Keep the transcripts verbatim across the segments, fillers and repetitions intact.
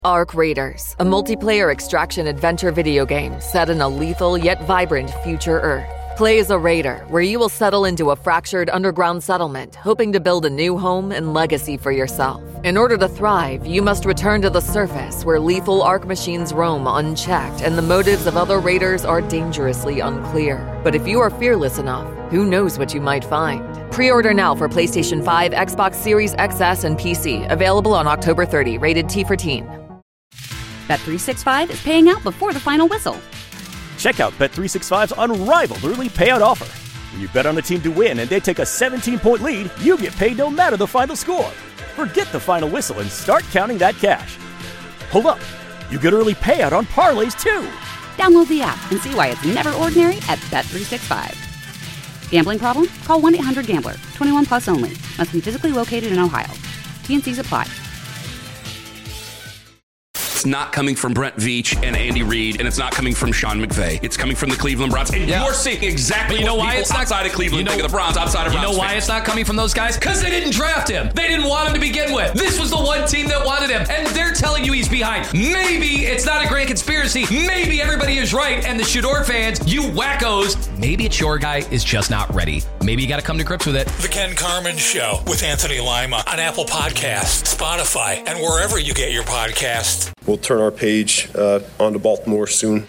Arc Raiders, a multiplayer extraction adventure video game set in a lethal yet vibrant future Earth. Play as a raider, where you will settle into a fractured underground settlement, hoping to build a new home and legacy for yourself. In order to thrive, you must return to the surface, where lethal Arc machines roam unchecked, and the motives of other raiders are dangerously unclear. But if you are fearless enough, who knows what you might find? Pre-order now for PlayStation five, Xbox Series X S, and P C. Available on October thirtieth. Rated T for teen. Bet three sixty-five is paying out before the final whistle. Check out Bet three sixty-five's unrivaled early payout offer. When you bet on a team to win and they take a seventeen-point lead, you get paid no matter the final score. Forget the final whistle and start counting that cash. Hold up. You get early payout on parlays, too. Download the app and see why it's never ordinary at Bet three sixty-five. Gambling problem? Call one eight hundred gambler. twenty-one plus only. Must be physically located in Ohio. T and Cs apply. It's not coming from Brent Veach and Andy Reid, and it's not coming from Sean McVay. It's coming from the Cleveland Browns. And yeah. you're seeing exactly you know what why people it's not, outside of Cleveland you know, think of the Browns, outside of You Browns know why fans. it's not coming from those guys? Because they didn't draft him. They didn't want him to begin with. This was the one team that wanted him, and they're telling you he's behind. Maybe it's not a grand conspiracy. Maybe everybody is right, and the Shador fans, you wackos, maybe it's your guy is just not ready. Maybe you got to come to grips with it. The Ken Carman Show with Anthony Lima on Apple Podcasts, Spotify, and wherever you get your podcasts. We'll turn our page uh, on to Baltimore soon.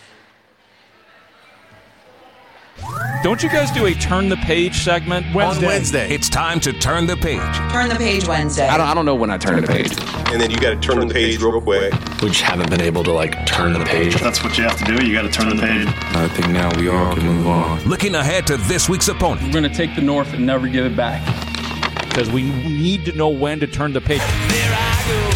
Don't you guys do a Turn the Page segment Wednesday? On Wednesday. It's time to turn the page. Turn the page Wednesday. I don't, I don't know when I turn the page. And then you got to turn, turn the page, page real quick. We just haven't been able to, like, turn the page. That's what you have to do. You got to turn the page. I think now we all can move on. Looking ahead to this week's opponent. We're going to take the North and never give it back. Because we need to know when to turn the page. There I go.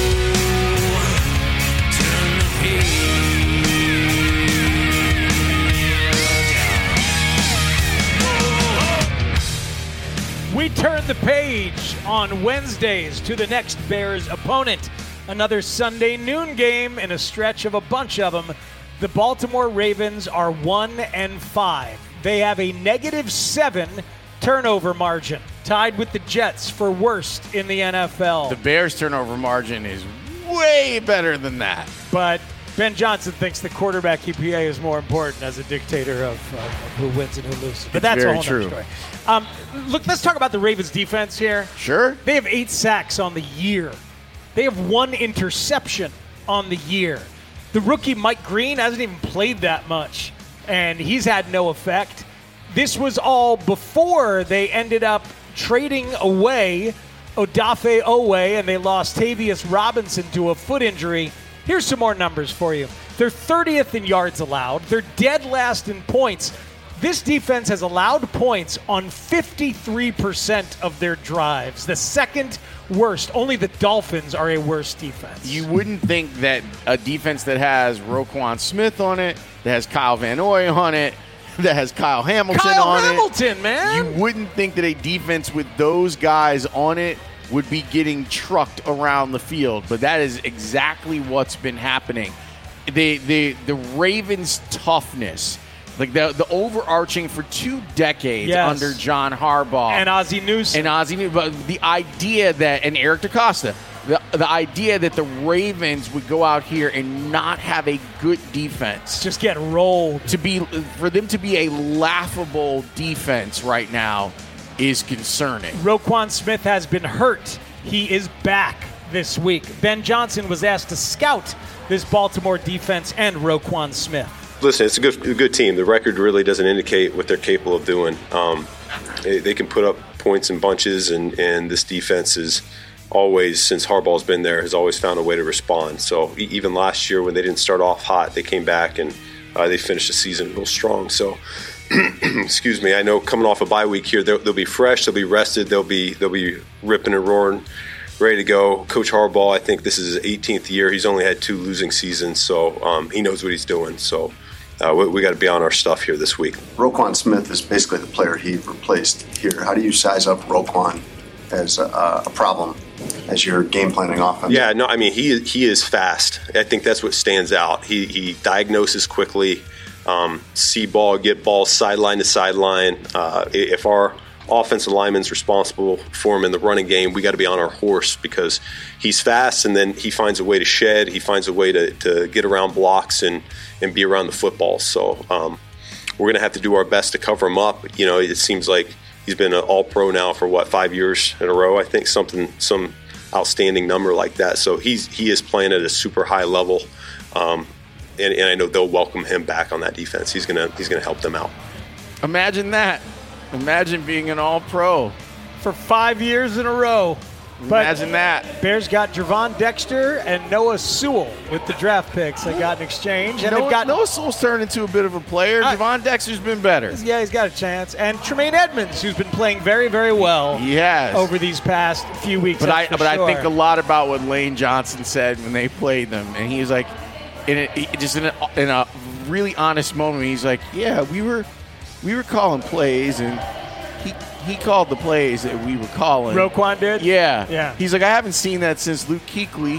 We turn the page on Wednesdays to the next Bears opponent. Another Sunday noon game in a stretch of a bunch of them. The Baltimore Ravens are one and five. They have a negative seven turnover margin, tied with the Jets for worst in the N F L. The Bears' turnover margin is way better than that. But Ben Johnson thinks the quarterback E P A is more important as a dictator of, uh, of who wins and who loses. But it's that's very a whole true. other story. Um, look, let's talk about the Ravens' defense here. Sure. They have eight sacks on the year. They have one interception on the year. The rookie Mike Green hasn't even played that much, and he's had no effect. This was all before they ended up trading away Odafe Owe, and they lost Tavius Robinson to a foot injury. Here's some more numbers for you. They're thirtieth in yards allowed. They're dead last in points. This defense has allowed points on fifty-three percent of their drives, the second worst. Only the Dolphins are a worse defense. You wouldn't think that a defense that has Roquan Smith on it, that has Kyle Van Noy on it, that has Kyle Hamilton Kyle on Hamilton, it. man. You wouldn't think that a defense with those guys on it would be getting trucked around the field, but that is exactly what's been happening. The the the Ravens' toughness, like the the overarching for two decades yes. under John Harbaugh and Ozzie Newsome, and Ozzie Newsome, but the idea that and Eric DeCosta, the the idea that the Ravens would go out here and not have a good defense, just get rolled, to be for them to be a laughable defense right now, is concerning. Roquan Smith has been hurt. He is back this week. Ben Johnson was asked to scout this Baltimore defense and Roquan Smith. Listen, it's a good, a good team. The record really doesn't indicate what they're capable of doing. Um, they, they can put up points in bunches, and, and this defense is always, since Harbaugh's been there, has always found a way to respond. So even last year when they didn't start off hot, they came back and uh, they finished the season real strong. So excuse me, I know coming off a bye week here, they'll, they'll be fresh, they'll be rested, they'll be they'll be ripping and roaring, ready to go. Coach Harbaugh, I think this is his eighteenth year. He's only had two losing seasons, so um, he knows what he's doing. So uh, we, we got to be on our stuff here this week. Roquan Smith is basically the player he replaced here. How do you size up Roquan as a, a problem as you're game planning offense? Yeah, no, I mean, he he is fast. I think that's what stands out. He he diagnoses quickly. Um, see ball, get ball sideline to sideline. Uh, if our offensive lineman's responsible for him in the running game, we got to be on our horse because he's fast, and then he finds a way to shed. He finds a way to, to get around blocks and, and be around the football. So um, we're going to have to do our best to cover him up. You know, it seems like he's been an all-pro now for, what, five years in a row, I think, something some outstanding number like that. So he's he is playing at a super high level, um, and, and I know they'll welcome him back on that defense. He's gonna he's gonna help them out. Imagine that. Imagine being an all-pro for five years in a row. Imagine but that. Bears got Javon Dexter and Noah Sewell with the draft picks they got in exchange. And Noah, got, Noah Sewell's turned into a bit of a player. Uh, Javon Dexter's been better. Yeah, he's got a chance. And Tremaine Edmonds, who's been playing very, very well he has. over these past few weeks. But, I, but sure. I think a lot about what Lane Johnson said when they played them. And he was like, in a, just in a, in a really honest moment, he's like, yeah, we were we were calling plays, and he he called the plays that we were calling. Roquan did? Yeah. Yeah. He's like, I haven't seen that since Luke Kuechly,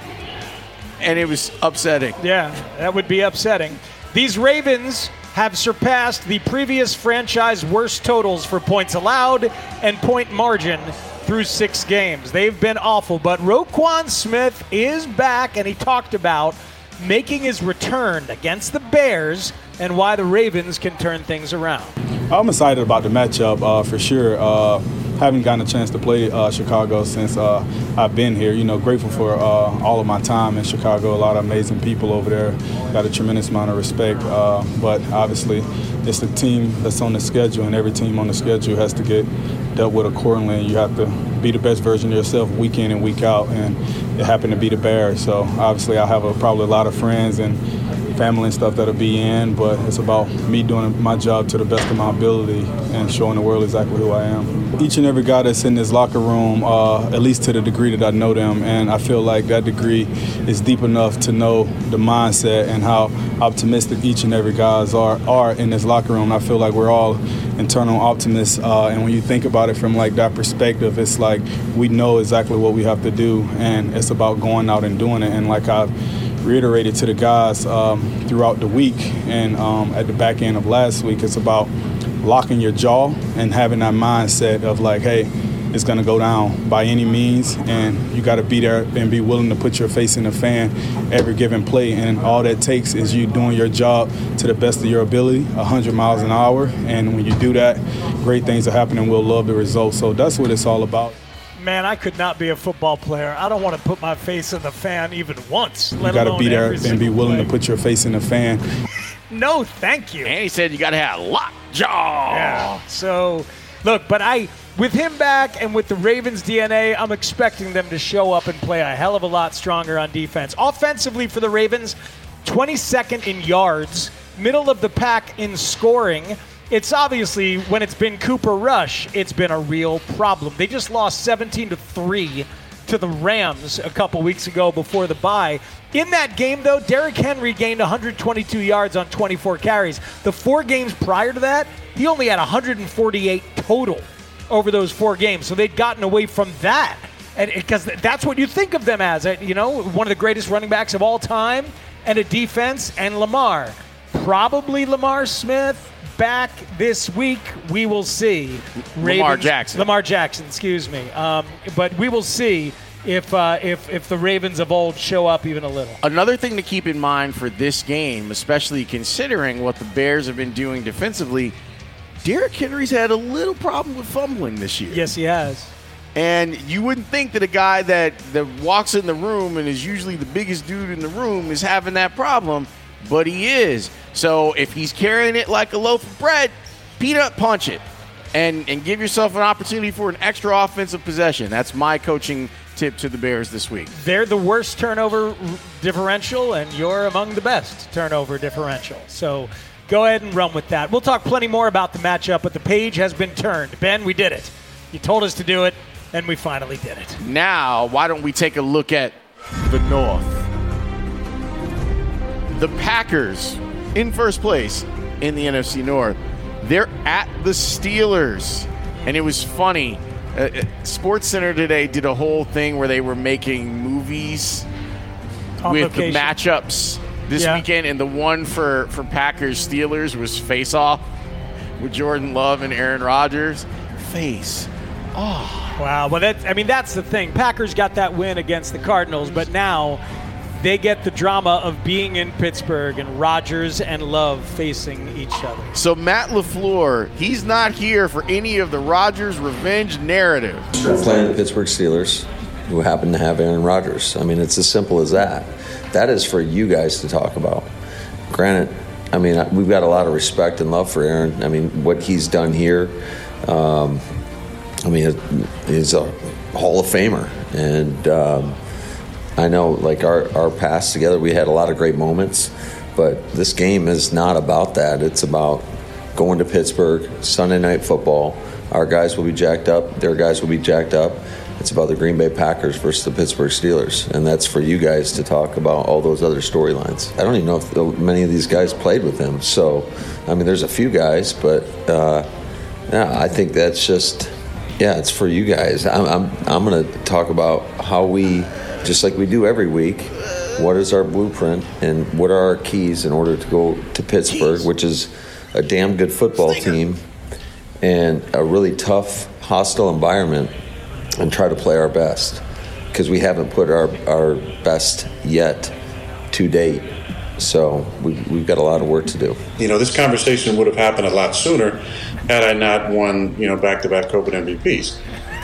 and it was upsetting. Yeah, that would be upsetting. These Ravens have surpassed the previous franchise worst totals for points allowed and point margin through six games. They've been awful, but Roquan Smith is back, and he talked about making his return against the Bears and why the Ravens can turn things around. I'm excited about the matchup uh, for sure. Uh, haven't gotten a chance to play uh, Chicago since uh, I've been here. You know, grateful for uh, all of my time in Chicago. A lot of amazing people over there. Got a tremendous amount of respect. Uh, but obviously, it's the team that's on the schedule, and every team on the schedule has to get dealt with accordingly. And you have to be the best version of yourself week in and week out. And it happened to be the Bears. So obviously, I have a, probably a lot of friends and family and stuff that'll be in, but it's about me doing my job to the best of my ability and showing the world exactly who I am. Each and every guy that's in this locker room, uh, at least to the degree that I know them, and I feel like that degree is deep enough to know the mindset and how optimistic each and every guys are are in this locker room. I feel like we're all internal optimists, uh, and when you think about it from like that perspective, it's like we know exactly what we have to do, and it's about going out and doing it. And like I've reiterated to the guys um, throughout the week and um, at the back end of last week, it's about locking your jaw and having that mindset of like, hey, it's going to go down by any means, and you got to be there and be willing to put your face in the fan every given play. And all that takes is you doing your job to the best of your ability, one hundred miles an hour. And when you do that, great things are happening. We'll love the results. So that's what it's all about. Man, I could not be a football player. I don't want to put my face in the fan even once. You got to be there and be willing play. to put your face in the fan. No, thank you. And he said you got to have lock jaw. Yeah. So, look, but I, with him back and with the Ravens D N A, I'm expecting them to show up and play a hell of a lot stronger on defense. Offensively for the Ravens, twenty-second in yards, middle of the pack in scoring. It's obviously, when it's been Cooper Rush, it's been a real problem. They just lost seventeen to three to the Rams a couple weeks ago before the bye. In that game, though, Derrick Henry gained one hundred twenty-two yards on twenty-four carries. The four games prior to that, he only had one hundred forty-eight total over those four games. So they'd gotten away from that. And because that's what you think of them as, you know, one of the greatest running backs of all time, and a defense, and Lamar. Probably Lamar Smith. Back this week, we will see. Lamar Ravens, Jackson. Lamar Jackson, excuse me. Um, but we will see if uh, if if the Ravens of old show up even a little. Another thing to keep in mind for this game, especially considering what the Bears have been doing defensively, Derrick Henry's had a little problem with fumbling this year. Yes, he has. And you wouldn't think that a guy that, that walks in the room and is usually the biggest dude in the room is having that problem, but he is. So if he's carrying it like a loaf of bread, peanut punch it and, and give yourself an opportunity for an extra offensive possession. That's my coaching tip to the Bears this week. They're the worst turnover differential, and you're among the best turnover differential. So go ahead and run with that. We'll talk plenty more about the matchup, but the page has been turned. Ben, we did it. You told us to do it, and we finally did it. Now, why don't we take a look at the North? The Packers in first place in the N F C North. They're at the Steelers. And it was funny. Uh, SportsCenter today did a whole thing where they were making movies On with location. the matchups this Yeah. weekend. And the one for, for Packers Steelers was Face Off with Jordan Love and Aaron Rodgers. face. Oh. Wow. Well, that's, I mean, that's the thing. Packers got that win against the Cardinals, but now they get the drama of being in Pittsburgh and Rodgers and Love facing each other. So Matt LaFleur, he's not here for any of the Rodgers revenge narrative. Playing the Pittsburgh Steelers, who happen to have Aaron Rodgers. I mean, it's as simple as that. That is for you guys to talk about. Granted, I mean, we've got a lot of respect and love for Aaron. I mean, what he's done here, um, I mean, he's a Hall of Famer. And um, I know, like, our, our past together, we had a lot of great moments. But this game is not about that. It's about going to Pittsburgh, Sunday Night Football. Our guys will be jacked up. Their guys will be jacked up. It's about the Green Bay Packers versus the Pittsburgh Steelers. And that's for you guys to talk about all those other storylines. I don't even know if many of these guys played with him. So, I mean, there's a few guys, but, uh, yeah, I think that's just, yeah, it's for you guys. I'm, I'm, I'm going to talk about how we, just like we do every week, what is our blueprint and what are our keys in order to go to Pittsburgh, which is a damn good football team and a really tough, hostile environment, and try to play our best, because we haven't put our, our best yet to date. So we've, we've got a lot of work to do. You know, this conversation would have happened a lot sooner had I not won, you know, back-to-back COVID M V Ps.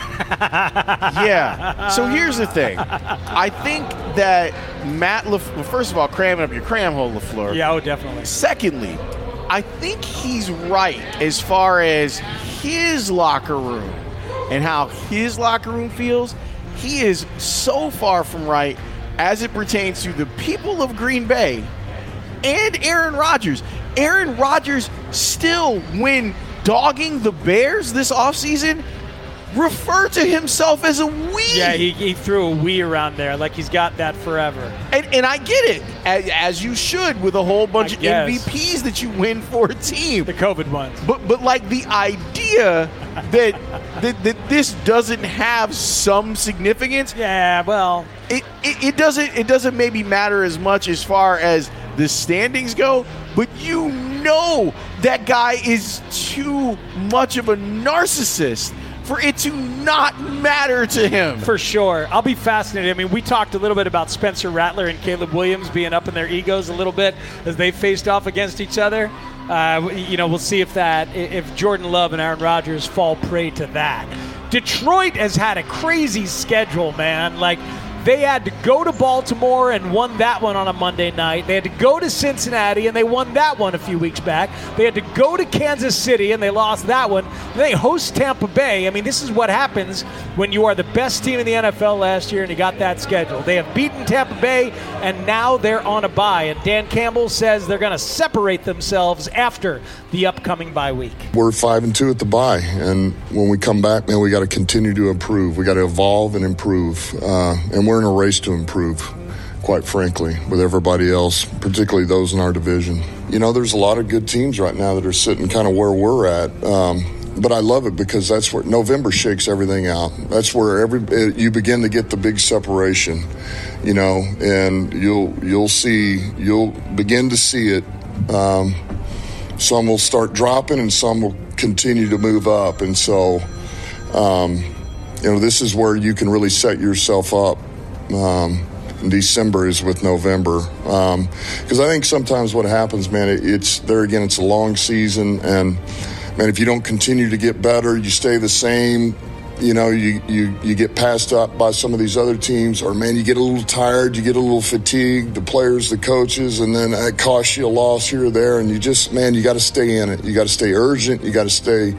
Yeah. So here's the thing. I think that Matt LaFleur, well, first of all, cramming up your cram hole, LaFleur. Yeah, oh, definitely. Secondly, I think he's right as far as his locker room and how his locker room feels. He is so far from right as it pertains to the people of Green Bay and Aaron Rodgers. Aaron Rodgers still, when dogging the Bears this offseason, referred to himself as a we. Yeah, he, he threw a we around there like he's got that forever. And, and I get it, as, as you should with a whole bunch I of guess. M V Ps that you win for a team. The COVID ones. But but like the idea that, that that this doesn't have some significance. Yeah, well, it, it it doesn't it doesn't maybe matter as much as far as the standings go, but you know that guy is too much of a narcissist for it to not matter to him. For sure. I'll be fascinated. I mean, we talked a little bit about Spencer Rattler and Caleb Williams being up in their egos a little bit as they faced off against each other. Uh, you know, we'll see if that, if Jordan Love and Aaron Rodgers fall prey to that. Detroit has had a crazy schedule, man. Like, they had to go to Baltimore and won that one on a Monday night. They had to go to Cincinnati and they won that one a few weeks back. They had to go to Kansas City and they lost that one. They host Tampa Bay. I mean, this is what happens when you are the best team in the N F L last year and you got that schedule. They have beaten Tampa Bay and now they're on a bye. And Dan Campbell says they're going to separate themselves after the upcoming bye week. We're five and two at the bye, and when we come back, man, we got to continue to improve. We got to evolve and improve, uh, and we're in a race to improve, quite frankly, with everybody else, particularly those in our division. You know, there's a lot of good teams right now that are sitting kind of where we're at, um, but I love it because that's where November shakes everything out. That's where every you begin to get the big separation, you know, and you'll you'll see you'll begin to see it. Um, some will start dropping, and some will continue to move up, and so um, you know, this is where you can really set yourself up. Um, December is with November, because um, I think sometimes what happens, man, it, it's there again. It's a long season, and man, if you don't continue to get better, you stay the same. You know, you you you get passed up by some of these other teams, or man, you get a little tired, you get a little fatigued, the players, the coaches, and then it costs you a loss here or there, and you just, man, you got to stay in it. You got to stay urgent. You got to stay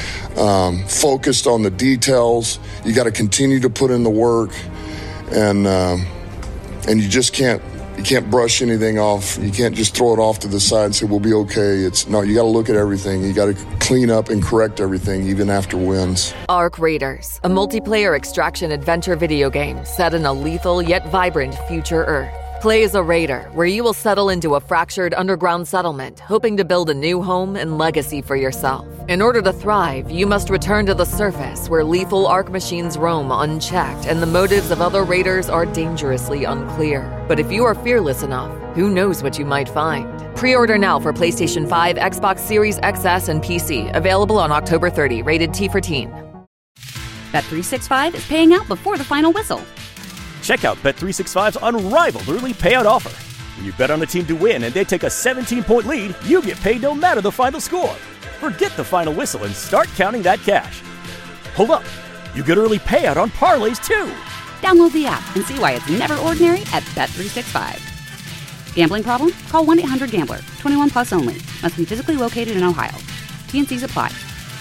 um, focused on the details. You got to continue to put in the work. And um, and you just can't you can't brush anything off. You can't just throw it off to the side and say we'll be okay. It's no, you got to look at everything. You got to clean up and correct everything, even after wins. Ark Raiders, a multiplayer extraction adventure video game set in a lethal yet vibrant future Earth. Play as a raider, where you will settle into a fractured underground settlement, hoping to build a new home and legacy for yourself. In order to thrive, you must return to the surface, where lethal Ark machines roam unchecked, and the motives of other raiders are dangerously unclear. But if you are fearless enough, who knows what you might find? Pre-order now for PlayStation five, Xbox Series X S, and P C. Available on October thirtieth. Rated T for teen. Bet three sixty-five is paying out before the final whistle. Check out Bet three sixty-five's unrivaled early payout offer. When you bet on a team to win and they take a seventeen-point lead, you get paid no matter the final score. Forget the final whistle and start counting that cash. Hold up. You get early payout on parlays, too. Download the app and see why it's never ordinary at Bet three sixty-five. Gambling problem? Call one eight hundred gambler. twenty-one plus only. Must be physically located in Ohio. T N Cs apply.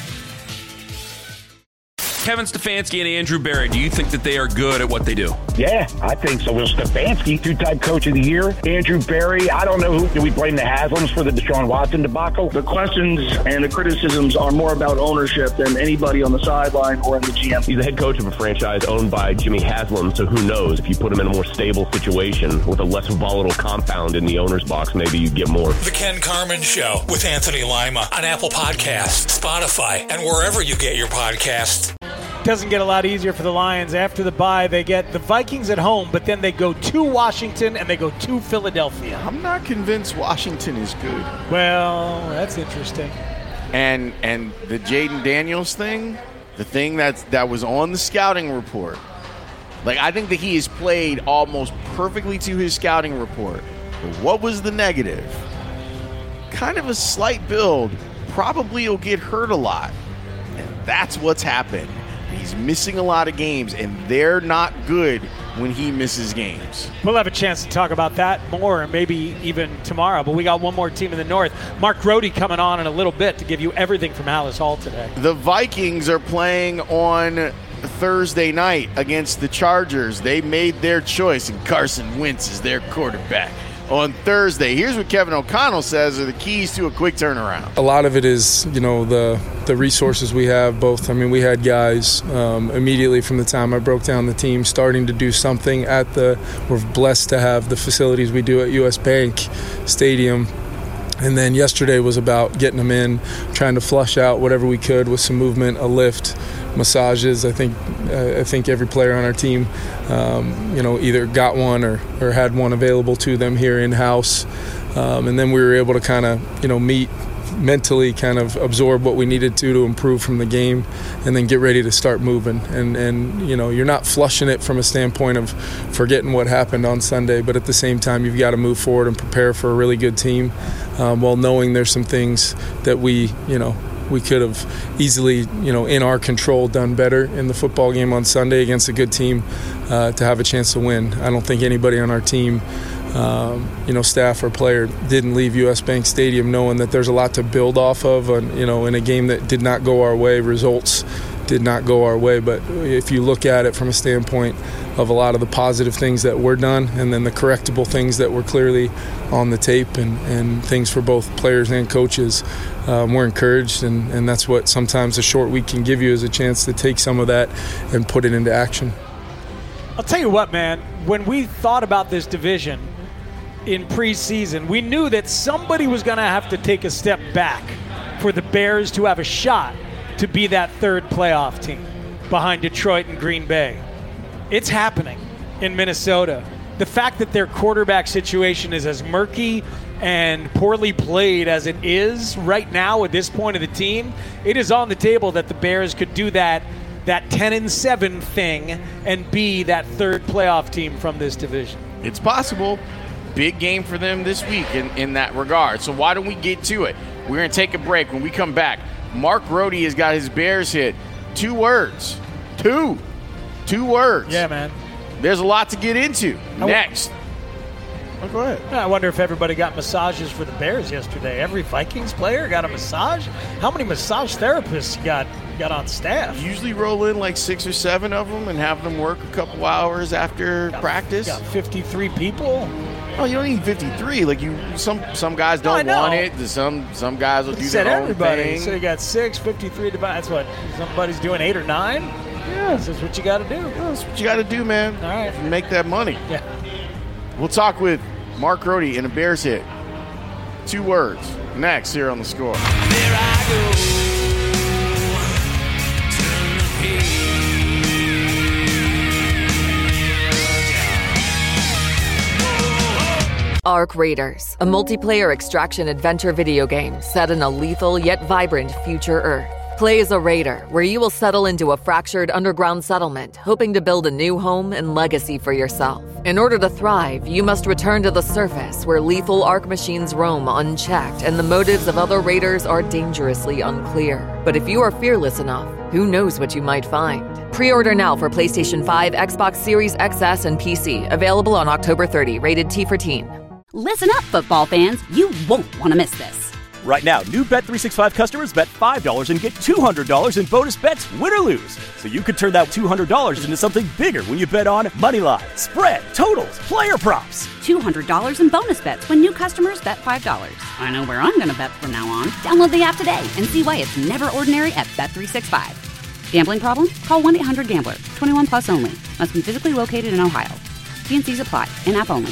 Kevin Stefanski and Andrew Berry, do you think that they are good at what they do? Yeah, I think so. Well, Stefanski, two-time coach of the year. Andrew Berry, I don't know who. Do we blame the Haslams for the Deshaun Watson debacle? The questions and the criticisms are more about ownership than anybody on the sideline or in the G M. He's the head coach of a franchise owned by Jimmy Haslam, so who knows? If you put him in a more stable situation with a less volatile compound in the owner's box, maybe you'd get more. The Ken Carman Show with Anthony Lima on Apple Podcasts, Spotify, and wherever you get your podcasts. Doesn't get a lot easier for the Lions. After the bye, they get the Vikings at home, but then they go to Washington and they go to Philadelphia. I'm not convinced Washington is good. Well, that's interesting. And and the Jaden Daniels thing, the thing that's, that was on the scouting report, like I think that he has played almost perfectly to his scouting report. But what was the negative? Kind of a slight build. Probably he'll get hurt a lot. And that's what's happened. He's missing a lot of games, and they're not good when he misses games. We'll have a chance to talk about that more, maybe even tomorrow. But we got one more team in the North. Mark Grody coming on in a little bit to give you everything from Hallis Hall today. The Vikings are playing on Thursday night against the Chargers. They made their choice, and Carson Wentz is their quarterback on Thursday. Here's what Kevin O'Connell says are the keys to a quick turnaround. A lot of it is, you know, the the resources we have both. I mean, we had guys um, immediately from the time I broke down the team starting to do something at the, we're blessed to have the facilities we do at U S Bank Stadium. And then yesterday was about getting them in, trying to flush out whatever we could with some movement, a lift, massages. I think uh, I think every player on our team, um, you know, either got one or, or had one available to them here in-house. Um, and then we were able to kind of, you know, meet mentally, kind of absorb what we needed to to improve from the game, and then get ready to start moving. And, and you know, you're not flushing it from a standpoint of forgetting what happened on Sunday, but at the same time, you've got to move forward and prepare for a really good team, um, while knowing there's some things that we, you know, we could have easily, you know, in our control done better in the football game on Sunday against a good team uh, to have a chance to win. I don't think anybody on our team, um, you know, staff or player didn't leave U S Bank Stadium knowing that there's a lot to build off of, and, you know, in a game that did not go our way, results did not go our way. But if you look at it from a standpoint of a lot of the positive things that were done and then the correctable things that were clearly on the tape and, and things for both players and coaches, um, we're encouraged, and, and that's what sometimes a short week can give you, is a chance to take some of that and put it into action. I'll tell you what, man, when we thought about this division in preseason, we knew that somebody was going to have to take a step back for the Bears to have a shot to be that third playoff team behind Detroit and Green Bay. It's happening in Minnesota. The fact that their quarterback situation is as murky and poorly played as it is right now at this point of the team, it is on the table that the Bears could do that that ten and seven thing and be that third playoff team from this division. It's possible. Big game for them this week in, in that regard. So why don't we get to it? We're going to take a break. When we come back, Mark Grody has got his Bears hit. Two words. Two. Two words. Yeah, man. There's a lot to get into. Next. Oh, go ahead. I wonder if everybody got massages for the Bears yesterday. Every Vikings player got a massage? How many massage therapists you got, got on staff? Usually roll in like six or seven of them and have them work a couple hours after got, practice. Got fifty-three people? Oh, you don't need fifty-three. Like you, some some guys don't no, want it. Some some guys will you do said their own everybody. thing. So you got six, fifty-three divided. That's what somebody's doing, eight or nine. Yeah, that's what you got to do. Yeah, that's what you got to do, man. All right, if you make that money. Yeah. We'll talk with Mark Grody in a Bears hit. Two words. Next here on The Score. There I go. Ark Raiders, a multiplayer extraction adventure video game set in a lethal yet vibrant future Earth. Play as a raider, where you will settle into a fractured underground settlement, hoping to build a new home and legacy for yourself. In order to thrive, you must return to the surface, where lethal Ark machines roam unchecked and the motives of other raiders are dangerously unclear. But if you are fearless enough, who knows what you might find? Pre-order now for PlayStation five, Xbox Series X S, and P C. Available on October thirtieth. Rated T for teen. Listen up, football fans. You won't want to miss this. Right now, new Bet three sixty-five customers bet five dollars and get two hundred dollars in bonus bets, win or lose. So you could turn that two hundred dollars into something bigger when you bet on money line, spread, totals, player props. two hundred dollars in bonus bets when new customers bet five dollars. I know where I'm going to bet from now on. Download the app today and see why it's never ordinary at Bet three sixty-five. Gambling problem? Call one eight hundred gambler. twenty-one plus only. Must be physically located in Ohio. T and C's apply. In-app only.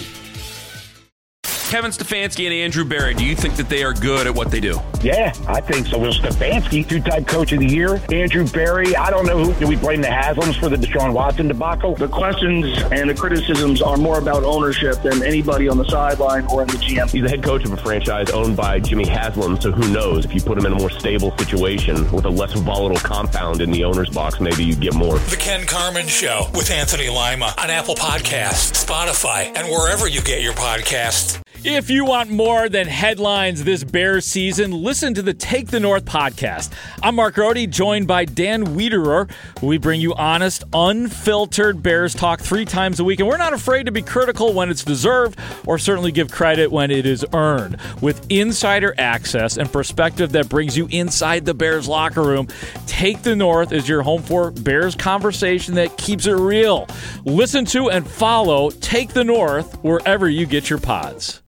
Kevin Stefanski and Andrew Berry, do you think that they are good at what they do? Yeah, I think so. Will Stefanski, two-time coach of the year. Andrew Berry, I don't know who. Do we blame the Haslams for the Deshaun Watson debacle? The questions and the criticisms are more about ownership than anybody on the sideline or in the G M. He's the head coach of a franchise owned by Jimmy Haslam, so who knows? If you put him in a more stable situation with a less volatile compound in the owner's box, maybe you get more. The Ken Carman Show with Anthony Lima on Apple Podcasts, Spotify, and wherever you get your podcasts. If you want more than headlines this Bears season, listen to the Take the North podcast. I'm Mark Rohde, joined by Dan Wiederer. We bring you honest, unfiltered Bears talk three times a week, and we're not afraid to be critical when it's deserved or certainly give credit when it is earned. With insider access and perspective that brings you inside the Bears locker room, Take the North is your home for Bears conversation that keeps it real. Listen to and follow Take the North wherever you get your pods.